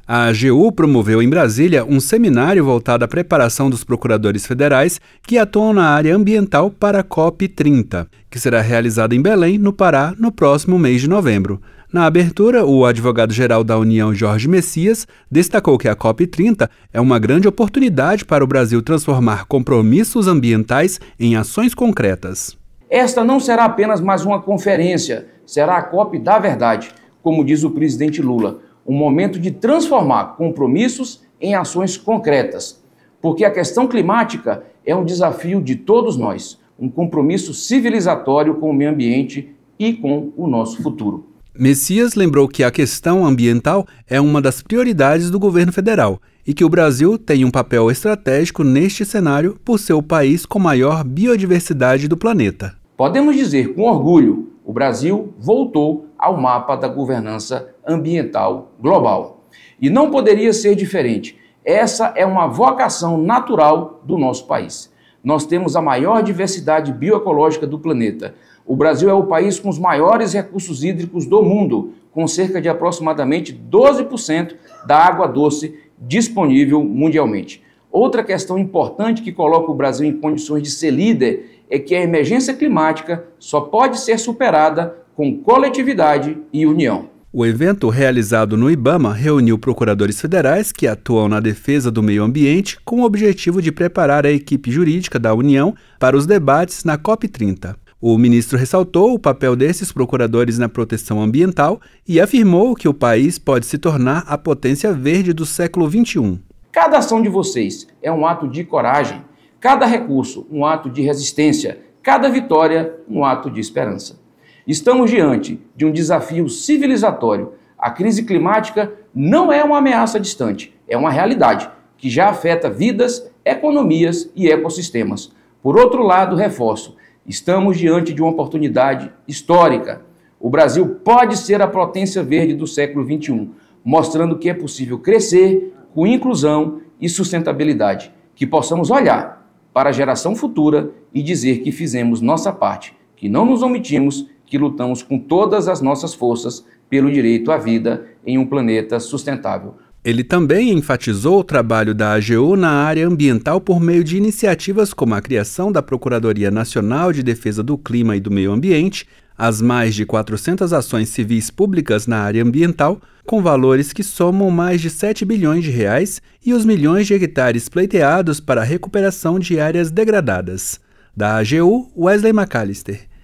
A AGU promoveu em Brasília um seminário voltado à preparação dos procuradores federais que atuam na área ambiental para a COP30, que será realizada em Belém, no Pará, no próximo mês de novembro. Na abertura, o advogado-geral da União, Jorge Messias, destacou que a COP30 é uma grande oportunidade para o Brasil transformar compromissos ambientais em ações concretas. Esta não será apenas mais uma conferência, será a COP da verdade, como diz o presidente Lula. Um momento de transformar compromissos em ações concretas, porque a questão climática é um desafio de todos nós, um compromisso civilizatório com o meio ambiente e com o nosso futuro. Messias lembrou que a questão ambiental é uma das prioridades do governo federal e que o Brasil tem um papel estratégico neste cenário por ser o país com maior biodiversidade do planeta. Podemos dizer com orgulho, o Brasil voltou ao mapa da governança ambiental global. E não poderia ser diferente. Essa é uma vocação natural do nosso país. Nós temos a maior diversidade bioecológica do planeta. O Brasil é o país com os maiores recursos hídricos do mundo, com cerca de aproximadamente 12% da água doce disponível mundialmente. Outra questão importante que coloca o Brasil em condições de ser líder é que a emergência climática só pode ser superada com coletividade e união. O evento, realizado no IBAMA, reuniu procuradores federais que atuam na defesa do meio ambiente com o objetivo de preparar a equipe jurídica da União para os debates na COP30. O ministro ressaltou o papel desses procuradores na proteção ambiental e afirmou que o país pode se tornar a potência verde do século XXI. Cada ação de vocês é um ato de coragem, cada recurso um ato de resistência, cada vitória um ato de esperança. Estamos diante de um desafio civilizatório. A crise climática não é uma ameaça distante, é uma realidade que já afeta vidas, economias e ecossistemas. Por outro lado, reforço, estamos diante de uma oportunidade histórica. O Brasil pode ser a potência verde do século XXI, mostrando que é possível crescer com inclusão e sustentabilidade, que possamos olhar para a geração futura e dizer que fizemos nossa parte, que não nos omitimos, que lutamos com todas as nossas forças pelo direito à vida em um planeta sustentável. Ele também enfatizou o trabalho da AGU na área ambiental por meio de iniciativas como a criação da Procuradoria Nacional de Defesa do Clima e do Meio Ambiente, as mais de 400 ações civis públicas na área ambiental, com valores que somam mais de 7 bilhões de reais, e os milhões de hectares pleiteados para a recuperação de áreas degradadas. Da AGU, Wesley McAllister.